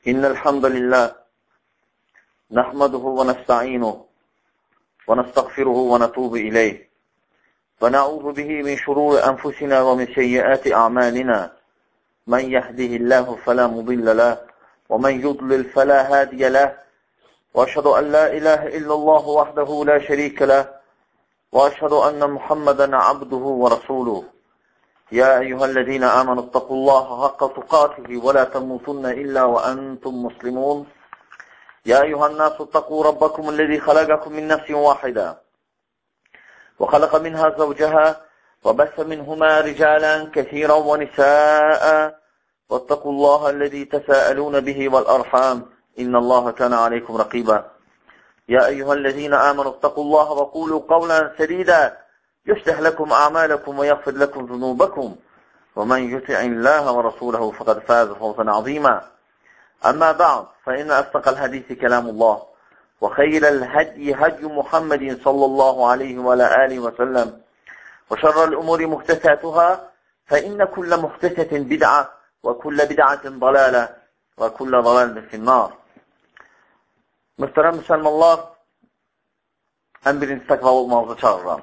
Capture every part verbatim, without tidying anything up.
إن الحمد لله نحمده ونستعينه ونستغفره ونتوب إليه ونعوذ به من شرور أنفسنا ومن سيئات أعمالنا من يهده الله فلا مضل له ومن يضلل فلا هادي له وأشهد أن لا إله إلا الله وحده لا شريك له وأشهد أن محمدا عبده ورسوله يا أيها الذين آمنوا اتقوا الله حق تقاته ولا تموتن إلا وأنتم مسلمون يا أيها الناس اتقوا ربكم الذي خلقكم من نفس واحدة وخلق منها زوجها وبث منهما رجالا كثيرا ونساء واتقوا الله الذي تساءلون به والأرحام إن الله كان عليكم رقيبا يا أيها الذين آمنوا اتقوا الله وقولوا قولا سديدا يصلح لكم أعمالكم ويغفر لكم ذنوبكم ومن يطع الله ورسوله فقد فاز فوزا عظيما أما بعد فإن أصدق الحديث كلام الله وخير الهدي هدي محمد صلى الله عليه وعلى آله وسلم وشر الأمور محدثاتها فإن كل محدثة بدعة وكل بدعة ضلالة وكل ضلالة في النار. Mühtərəm müsəlmanlar, ən birinci təqvalı olmağınızı çağırıram.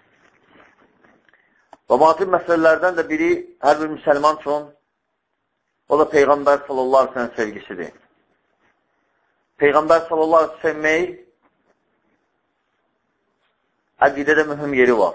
Və vacib məsələlərdən də biri hər bir müsəlman üçün, o da Peyğəmbər sallallahu aleyhi ve sellem sevgisidir. Peyğəmbər sallallahu aleyhi ve sellem sevmək, əqidədə mühüm yeri var.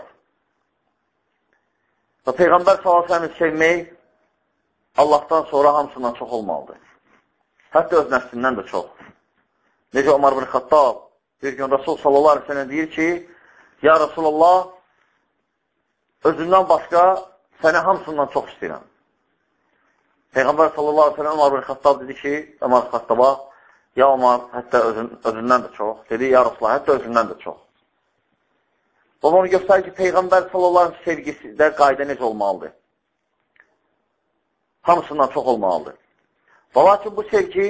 Və Peyğəmbər sallallahu aleyhi ve sellem sevmək, Allahdan sonra hamısından çox olmalıdır. Hətta öz nəfsindən də çox. Necə Ömər bin Xattab bir gün Rasul sallallahu aleyhi ve sellem deyir ki, ya Rasulallah, özündən başqa səni hamısından çox istəyirəm. Peyğəmbər sallallahu aleyhi ve sellem Ömər bin Xattab dedi ki, Ömər Xattaba, ya Ömər, hətta özün, özündən də çox. Dedi, ya Rasulallah, hətta özündən də çox. Bu onu göstərir ki, Peyğəmbər sallallahu aleyhi ve sellem sevgisidə qayda necə olmalıdır? Hamısından çox olmalıdır. Və lakin bu sevgi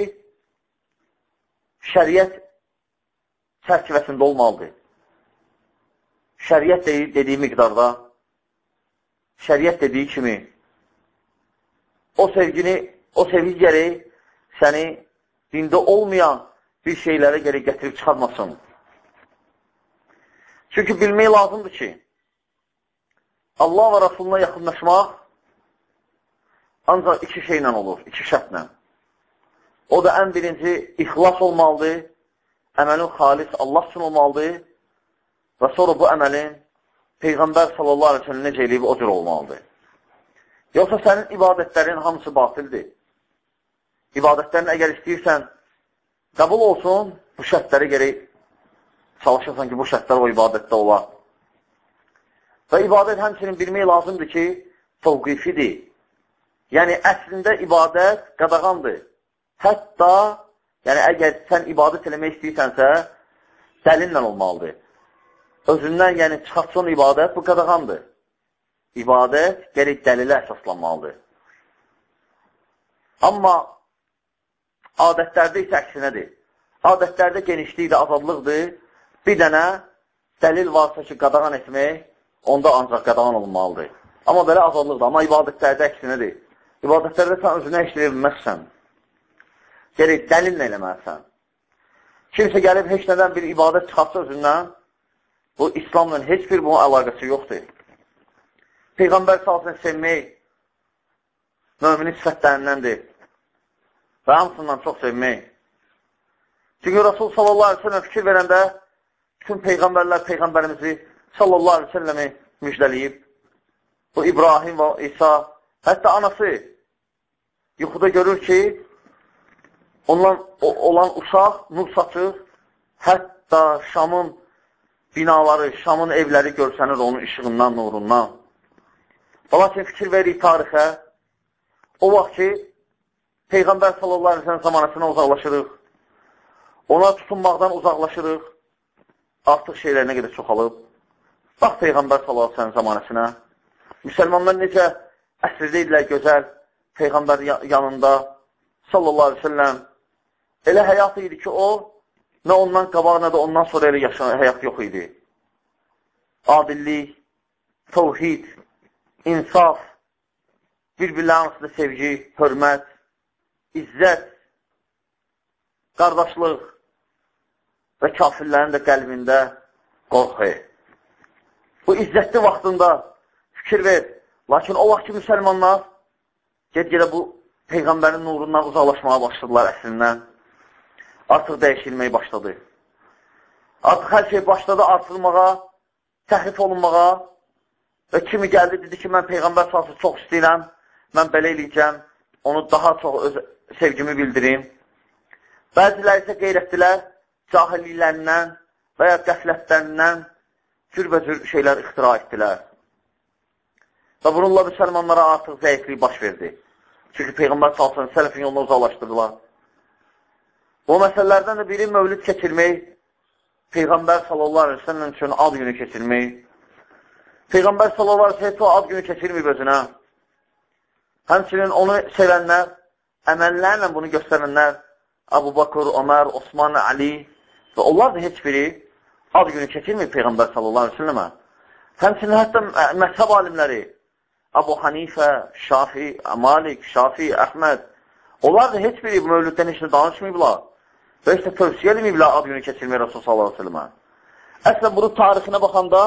şəriət çərçivəsində olmalıdır. Şəriət dediyi miqdarda, şəriət dediyi kimi o sevgini, o sevgi gərək səni dində olmayan bir şeylərə gərək gətirib çıxarmasın. Çünki bilmək lazımdır ki, Allah və Rasuluna yaxınlaşmaq ancaq iki şeylə olur, iki şərtlə. O da ən birinci ixlas olmalıdır, əməlin xalis Allah üçün olmalıdır və sonra bu əməlin Peyğəmbər sallallahu aleyhi ve sellem necə eləyib o cür olmalıdır. Yoxsa sənin ibadətlərin hamısı batildir. İbadətlərin əgər istəyirsən, qəbul olsun, bu şərtləri gərək çalışırsan ki, bu şərtlər o ibadətdə olar. Və ibadət həmçinin bilmək lazımdır ki, təvqifidir. Yəni, əslində ibadət qadağandır. Hətta, yəni əgər sən ibadət eləmək istəyirsənsə, dəlinlə olmalıdır. Özündən, yəni çıxartsın ibadət, bu qadağandır. İbadət gərək dəlilə əsaslanmalıdır. Amma adətlərdə isə əksinədir. Adətlərdə genişlikdir, azadlıqdır. Bir dənə dəlil varsa ki, qadağan etmək, onda ancaq qadağan olmalıdır. Amma belə azadlıqdır. Amma ibadətlərdə əksinədir. İbadətlərdə sən özünə işləyə bilməzsən. Gərək dəlillə eləməlisən. Kimsə gəlib heç nədən bir ibadət çıxartsa özündən, bu İslamla heç bir bunun əlaqəsi yoxdur. Peyğəmbər salsın sevmək müminin sifətlərindəndir və hamısından çox sevmək. Çünki Rasul sallallahu aleyhi ve sellem fikir verəndə bütün Peyğəmbərlər Peyğəmbərimizi sallallahu aleyhi ve sellemi müjdəliyib. Bu İbrahim və İsa, hətta anası yuxuda görür ki, ondan olan uşaq nur saçır, hətta Şamın binaları, Şamın evləri görsənir onun işığından, nurundan. Lakin fikir veririk tarixə, o vaxt ki, Peyğəmbər sallallahu aleyhi ve sellem zamanəsindən uzaqlaşırıq, ona tutunmaqdan uzaqlaşırıq, artıq şeylər nə qədər çoxalıb. Bax, Peyğəmbər sallallahu aleyhi ve sellem zamanəsinə, müsəlmanlar necə əsrdə idilər gözəl, Peyğəmbər yanında sallallahu aleyhi ve sellem, elə həyat idi ki, o, nə ondan qabaq, nə də ondan sonra elə yaşanan həyat yox idi. Adillik, təvhid, insaf, bir-birlərin arasında sevgi, hörmət, izzət, qardaşlıq və kafirlərin də qəlbində qorxu. Bu izzətli vaxtında fikir ver. Lakin o vaxt ki, müsəlmanlar ged-gedə bu Peyğəmbərin nurundan uzaqlaşmağa başladılar əslindən. Artıq dəyişilməyə başladı. Artıq hər şey başladı artırmağa, təhrif olunmağa və kimi gəldi, dedi ki, mən Peyğəmbər sallallahu çox istəyirəm, mən belə eləyəcəm, onu daha çox öz sevgimi bildirim. Bəziləri isə qeyrətdilər, cahilliklərindən və ya qəflətlərindən cürbəcür şeylər ixtira etdilər. Və bununla müsəlmanlara artıq zəiflik baş verdi. Çünki Peyğəmbər sallallahu əleyhi və səlləm sələfin yoluna uzaqlaşdırdılar. Bu məsələlərdən də biri mövlid keçirmək, Peyğəmbər sallallahu əleyhi və səlləm üçün ad günü keçirmək. Peyğəmbər sallallahu əleyhi və səlləm ad günü keçirməyib özünə. Həmçinin onu sevənlər, əməllərlə bunu göstərənlər, Əbu Bakır, Ömər, Osman, Ali və onlar da heç biri ad günü keçirməyib Peyğəmbər sallallahu əleyhi və səlləmə. Həmçinin hətta məzhəb alimləri, Əbu Hanifə, Şafi, Malik, Şafi, Əhməd, onlar da heç biri bu mövlüddən heç də danışmayıblar və heç də tövsiyə edməyiblər ad günü keçirmək Rasul sallallahu əleyhi və səlləmə. Əslən, bunun tarixinə baxanda,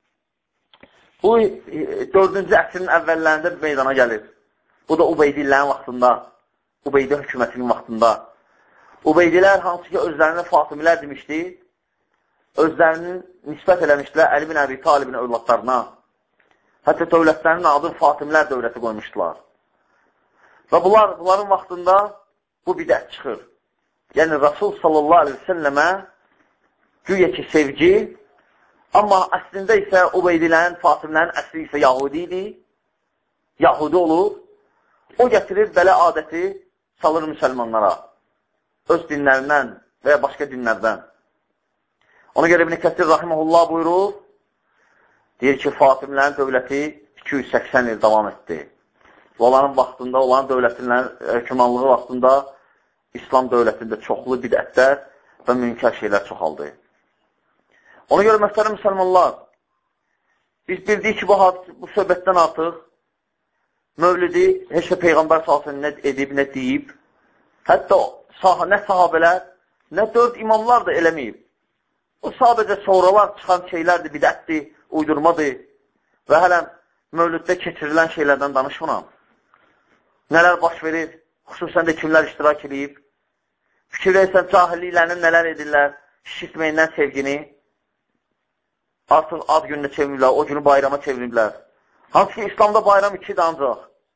bu dördüncü əsrin əvvəllərində meydana gəlir. Bu da Ubeydillərin vaxtında, Ubeydi hökumətinin vaxtında. Ubeydilər hansı ki, özlərini Fatimilər demişdi, özlərinin nisbət eləmişdilər Əli bin Əbi Talibin övladlarına. Hətta dövlətlərinin adını Fatimlər dövləti qoymuşdular. Və bunlar, bunların vaxtında bu bidət çıxır. Yəni, Rasul sallallahu aleyhi ve səlləmə güya ki, sevgi, amma əslində isə Ubeydilərin, Fatimlərin əsli isə Yahudi idi, Yahudi olur. O gətirir belə adəti salır müsəlmanlara, öz dinlərindən və ya başqa dinlərdən. Ona görə İbn Kəsir rahimehullah buyurur, deyir ki, Fatimlərin dövləti iki yüz səksən il davam etdi. Və onların vaxtında, onların dövlətinin hökümanlığı vaxtında İslam dövlətində çoxlu bidətlər və münkər şeylər çoxaldı. Ona görə məsələn müsəlmanlar, biz bildik ki, bu, bu söhbətdən artıq mövlidi heç də Peyğəmbər sallallahu nə edib, nə deyib, hətta sah nə sahabələr, nə dörd imamlar da eləməyib. O sadəcə sonralar çıxan şeylərdir, bidətdir, uydurmadır və hələm mövlüddə keçirilən şeylərdən danışmıram. Nələr baş verir, xüsusən də kimlər iştirak edib, fikir versən cahilliklərinin nələr edirlər, şişitməyindən sevgini, artıq ad gününə çeviriblər, o günü bayrama çeviriblər. Hansı ki, İslamda bayram ikidir ancaq.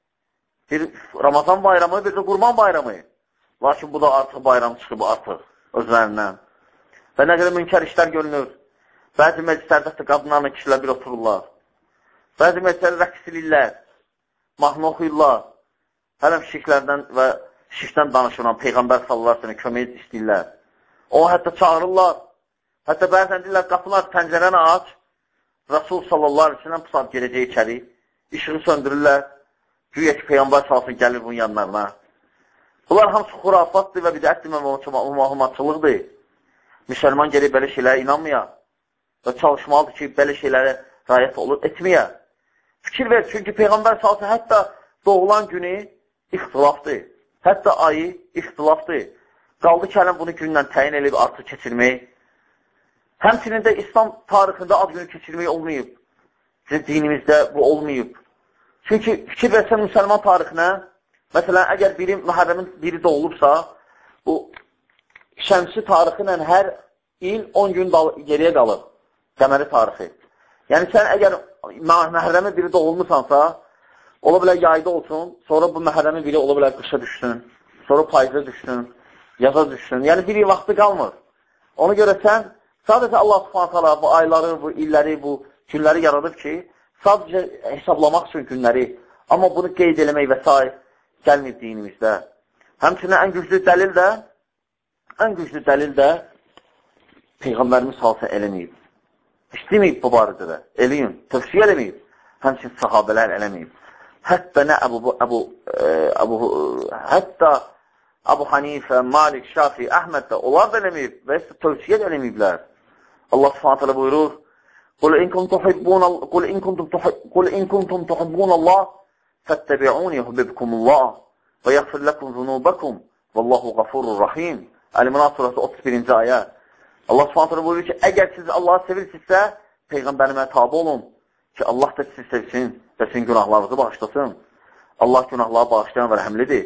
Bir Ramazan bayramı, bir də Qurban bayramı. Lakin bu da artıq bayram çıxıb artıq özlərindən. Və nə qədər münkər işlər görünür. Bəzi məclislərdə də qadınlarla kişilər bir otururlar. Bəzi məclislərdə rəqs edirlər, mahnı oxuyurlar. Hələm şirklərdən və şirkdən danışılan Peyğəmbər sallallahu əleyhi və səlləm kömək istəyirlər. O hətta çağırırlar. Hətta bəzən deyirlər, qapılar, pəncərəni aç. Rasul sallallahu əleyhi və səlləm bu saat gələcək içəri. İşığı söndürürlər. Güya ki, Peyğəmbər sallallahu əleyhi və səlləm gəlir bunun yanlarına. Bunlar hamısı xurafatdır və bidətdir və məlumatçılıqdır. Müsəlman gəlib belə şeylərə inanmaya və çalışmalıdır ki, belə şeylərə rayət olur, etməyə. Fikir ver, çünki Peyğəmbər sallallahu əleyhi və səlləm hətta doğulan günü ixtilafdır. Hətta ayı ixtilafdır. Qaldı ki, hələm bunu gündən təyin edib artıq keçirmək. Həmçinin də İslam tarixində ad günü keçirmək olmayıb. Bizim dinimizdə bu olmayıb. Çünki fikir versən müsəlman tarixinə, məsələn, əgər biri, Məhərrəmin biri doğulubsa, bu şəmsi tarixi ilə hər il on gün geriyə qalır, təməli tarixi. Yəni, sən əgər Məhərrəmin biri doğulmuşsansa, ola bilər yayda olsun, sonra bu Məhərrəmin biri ola bilər qışa düşsün, sonra payıza düşsün, yaza düşsün. Yəni, bir vaxtı qalmır. Ona görə sən sadəcə Allah subhanahu taala bu ayları, bu illəri, bu günləri yaradıb ki, sadəcə hesablamaq üçün günləri, amma bunu qeyd eləmək və s. gəlmir dinimizdə. Həmçinin ən güclü dəlil də, ən güclü dəlil də Peyğəmbərimiz salsa eləməyib. İstəməyib bu barədə də, eləyin, tövsiyə eləməyib. Həmçinin sahabələr eləməyib. Hətta nə Əbu, Əbu, Əbu, hətta Əbu Hanifə, Malik, Şafi, Əhməd də onlar da eləməyib və isə tövsiyə də eləməyiblər. Allah subhanahu teala buyurur, Qul in kuntum tuhibbun Qul in kuntum Qul in kuntum tuhibbun Allah fattabi'uni yuhibbukumullah və yaghfir lakum zunubakum vallahu ghafurur rahim. Əl-İmran surası otuz birinci ayə. Allah Subhanahu buyurur ki, əgər siz Allahı sevirsinizsə, Peyğəmbərimə tabi olun ki, Allah da sizi sevsin və sizin günahlarınızı bağışlasın. Allah günahları bağışlayan və rəhəmlidir.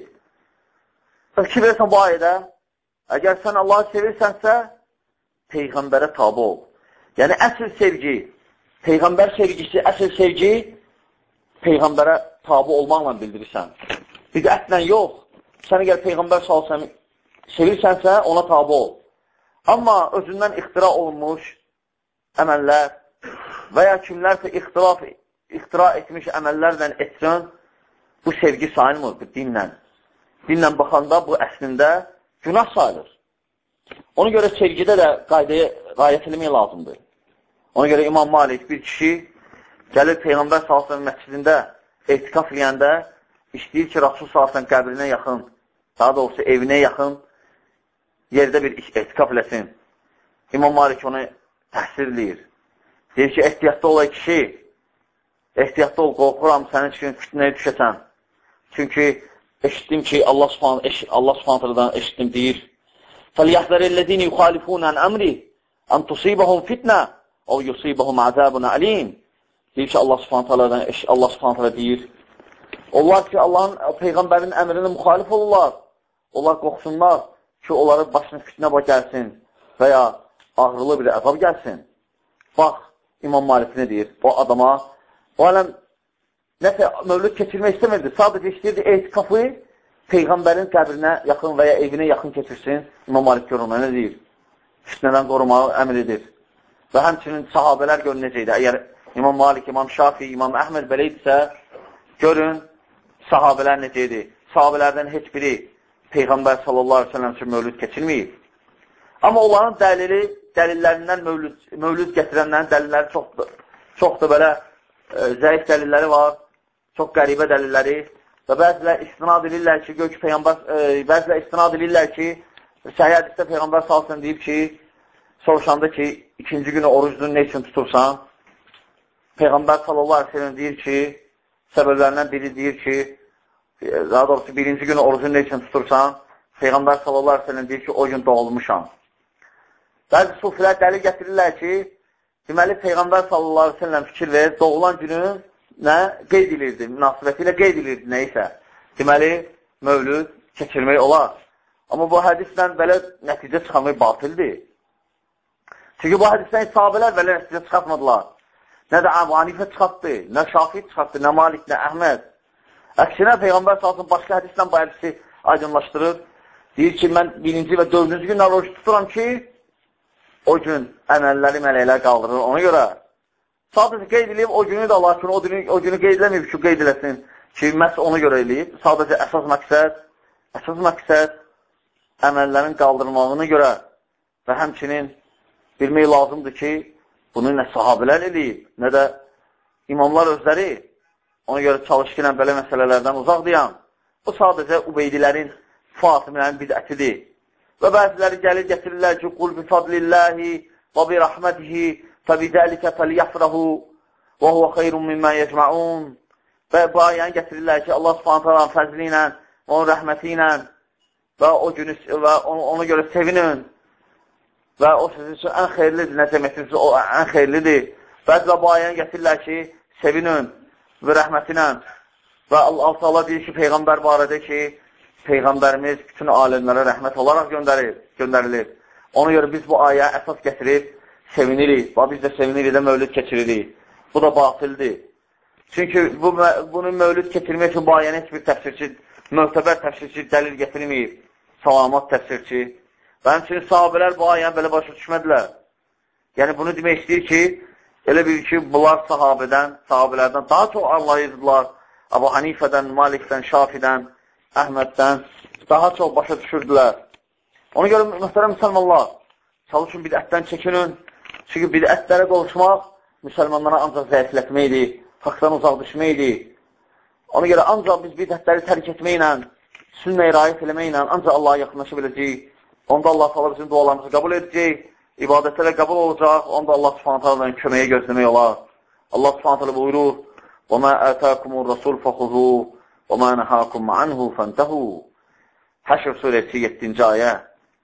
Fikir versən bu ayədə, əgər sən Allahı sevirsənsə, Peyğəmbərə tabi ol. Yəni, əsl sevgi, Peyğəmbər sevgisi, əsl sevgi Peyğəmbərə tabi olmaqla bildirirsən. Bidətlə yox. Sən əgər Peyğəmbər salsan sevirsənsə, ona tabi ol. Amma özündən ixtira olunmuş əməllər və ya kimlərsə ixtilaf, ixtira etmiş əməllərlə etsən, bu sevgi sayılmır, bu dinlə. Dinlə baxanda bu əslində günah sayılır. Ona görə sevgidə də qaydaya rayət eləmək lazımdır. Ona görə İmam Malik bir kişi gəlir Peyğəmbər sallallahu məscidində etikaf eləyəndə istəyir ki, Rasul sallallahu qəbrinə yaxın, daha doğrusu evinə yaxın yerdə bir etikaf eləsin. İmam Malik onu təhsir eləyir. Deyir ki, ehtiyatda olay kişi, ehtiyatda ol, qorxuram sənin üçün fitnəyə düşəsən. Çünki eşitdim ki, Allah subhanətədən eşitdim deyir. فَلْيَحْذَرِ الَّذِينَ يُخَالِفُونَ عَنْ أَمْرِهِ أَنْ تُصِيبَهُمْ فِتْنَةٌ أَوْ يُصِيبَهُمْ عَذَابٌ أَلِيمٌ. Deyir ki, Allah subhanətədən Allah subhanətələ deyir. Onlar ki, Allahın Peyğəmbərin əmrinə müxalif olurlar. Onlar qorxsunlar ki, onların başına fitnə gəlsin və ya ağrılı bir əzab gəlsin. Bax, İmam Malik nə deyir? O adama, o aləm nəsə mövlüd keçirmək istəmirdi. Sadəcə istəyirdi etikafı Peyğəmbərin qəbrinə yaxın və ya evinə yaxın keçirsin. İmam Malik görünmə nə deyir? Fitnədən qorumağı əmr edir. Və həmçinin sahabələr görün necəydi? Əgər İmam Malik, İmam Şafi, İmam Əhməd belə idisə, görün sahabələr necəydi? Sahabələrdən heç biri Peyğəmbər sallallahu aleyhi ve sellem üçün mövlüd keçirməyib. Amma onların dəlili, dəlillərindən mövlüd, mövlüd gətirənlərin dəlilləri çoxdur. Çox da belə e, zəif dəlilləri var, çox qəribə dəlilləri və bəzilər istinad edirlər ki, gör ki, Peyğəmbər, e, bəzilər istinad edirlər ki, Səhih hədisdə Peyğəmbər sallallahu aleyhi ve sellem deyib ki, soruşanda ki, ikinci günü orucunu ne üçün tutursan? Peyğəmbər sallallahu aleyhi ve sellem deyir ki, səbəblərindən biri deyir ki, daha doğrusu birinci günü orucunu ne üçün tutursan? Peyğəmbər sallallahu aleyhi ve sellem deyir ki, o gün doğulmuşam. Bəzi sufilər dəlil gətirirlər ki, deməli Peyğəmbər sallallahu aleyhi ve sellem fikir verir, doğulan günü nə qeyd edirdi, münasibətilə qeyd edirdi neysə. Deməli, mövlüd keçirmək olar. Amma bu hədislə belə nəticə çıxanmaq batildir. Çünki bu hədisdən sahabələr belə nəticə çıxartmadılar. Nə də Əbu Hanifə çıxartdı, nə Şafi çıxartdı, nə Malik, nə Əhməd. Əksinə Peyğəmbər sallallahu başqa hədislə bu hədisi aydınlaşdırır. Deyir ki, mən birinci və dördüncü gün oruç tuturam ki, o gün əməlləri mələklər qaldırır. Ona görə sadəcə qeyd edib o günü də Allah üçün, o günü, o günü qeyd eləməyib ki, qeyd eləsin ki, məhz ona görə eləyib. Sadəcə əsas məqsəd, əsas məqsəd əməllərin qaldırmağına görə və həmçinin bilmək lazımdır ki, bunu nə sahabələr eləyib, nə də imamlar özləri. Ona görə çalışqınən belə məsələlərdən uzaqdıyam. Bu sadəcə Ubeydilərin, Fatimlərin bidətidir. Və bəziləri gəlir gətirirlər ki, qul bi fadlillahi və bi rəhmətihi fəbidəlikə fəliyəfrəhu və huvə xeyrun mimmə yecməun. Və bu ayəni gətirirlər ki, Allah subhanətələrin fəzli ilə, onun rəhməti ilə və o günü və ona görə sevinin və o sizin üçün ən xeyirlidir, nə deməkdir, o ən xeyirlidir. Bəzilə bu ayəni gətirirlər ki, sevinin və rəhmətinə və Allah deyir ki, Peyğəmbər barədə ki, Peyğəmbərimiz bütün alimlərə rəhmət olaraq göndərir, göndərilir. Ona görə biz bu aya əsas gətirib sevinirik və biz də sevinirik də mövlüd keçiririk. Bu da batildir. Çünki bu, bunu mövlüd keçirmək üçün bu ayəni heç bir təfsirçi, möhtəbər təfsirçi dəlil gətirməyib, salamat təfsirçi. Və həmçinin sahabələr bu ayəni belə başa düşmədilər. Yəni bunu demək istəyir ki, elə bir ki, bunlar sahabədən, sahabələrdən daha çox anlayırdılar. Əbu Hanifədən, Malikdən, Şafidən, Əhməddən daha çox başa düşürdülər. Ona görə mühtərəm müsəlmanlar, çalışın bidətdən çəkinin. Çünki bidətlərə qovuşmaq müsəlmanlara ancaq zəiflətməkdir, haqdan uzaq düşməkdir. Ona görə ancaq biz bidətləri tərk etməklə, sünnə-i rayət eləməklə ancaq Allaha yaxınlaşa biləcəyik. Onda Allah təala bizim dualarımızı qəbul edəcək, ibadətlərə qəbul olacaq, onda Allah subhanət hələdən köməyə gözləmək olar. Allah subhanət hələ buyurur, وَمَا آتَاكُمُ الرَّسُولُ فَخُذُوهُ وَمَا نَهَاكُمْ عَنْهُ فَانْتَهُوا. Həşr surəsi yeddinci ayə.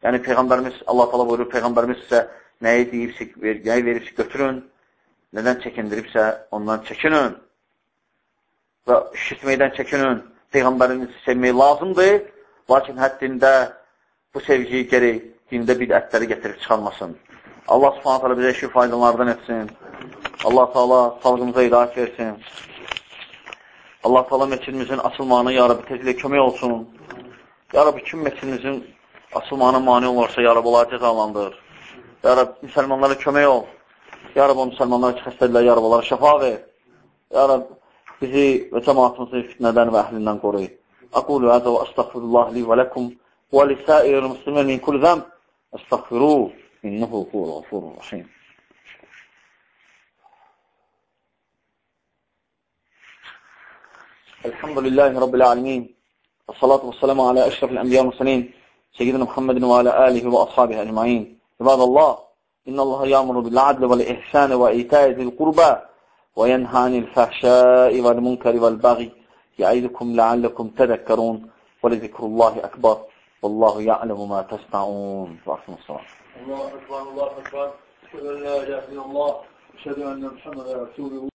Yəni, Peyğəmbərimiz, Allah təala buyurur, Peyğəmbərimiz sizə nəyi deyibsə, nəyi veribsə götürün, nədən çəkindiribsə, ondan çəkinin və işitməkdən çəkinin. Peyğəmbərimizi sevmək lazımdır, lakin həddində bu sevgiyi gərək dində bidətləri gətirib çıxarmasın. Allah subhanahu teala bizə işi faydalardan etsin. Allah teala xalqımıza hidayət versin. Allah teala meçidimizin açılmağına ya Rabbi tezlə kömək olsun. Ya Rabbi kim meçidimizin açılmağına mani olursa ya Rabbi onları cəzalandır. Ya Rabbi müsəlmanlara kömək ol. Ya Rabbi o müsəlmanlara ki xəstədirlər, ya Rabbi onlara şəfa ver. Ya Rabbi bizi və cəmaatımızı fitnədən və əhlindən qoruy. Aqulu həzə və əstəğfirullah li və ləkum və lisəir müslimin min kulli zəmb. Əstəğfiruh, innehu huvəl ğafurur rahim. Elhamdülillahi Rabbil alemin. Və salatu və salamu alə əşrafil ənbiya müsəlin. Seyyidina Muhammedin və alə alihi və ashabihi əcmain. İbadallah, innallaha ya'muru bil adli vel ihsani və ita'i zil qurba və yenha anil fahşai vel munkari vel baghi ya'idukum la'allakum tadhakkarun və lizikrullahi akbar. Vallahu ya'lemu ma tasna'un. Və aqimussalam. Allahu ekber, Allahu ekber. Eşhedü en la ilahe illallah, eşhedü enne Muhammeden Resulullah.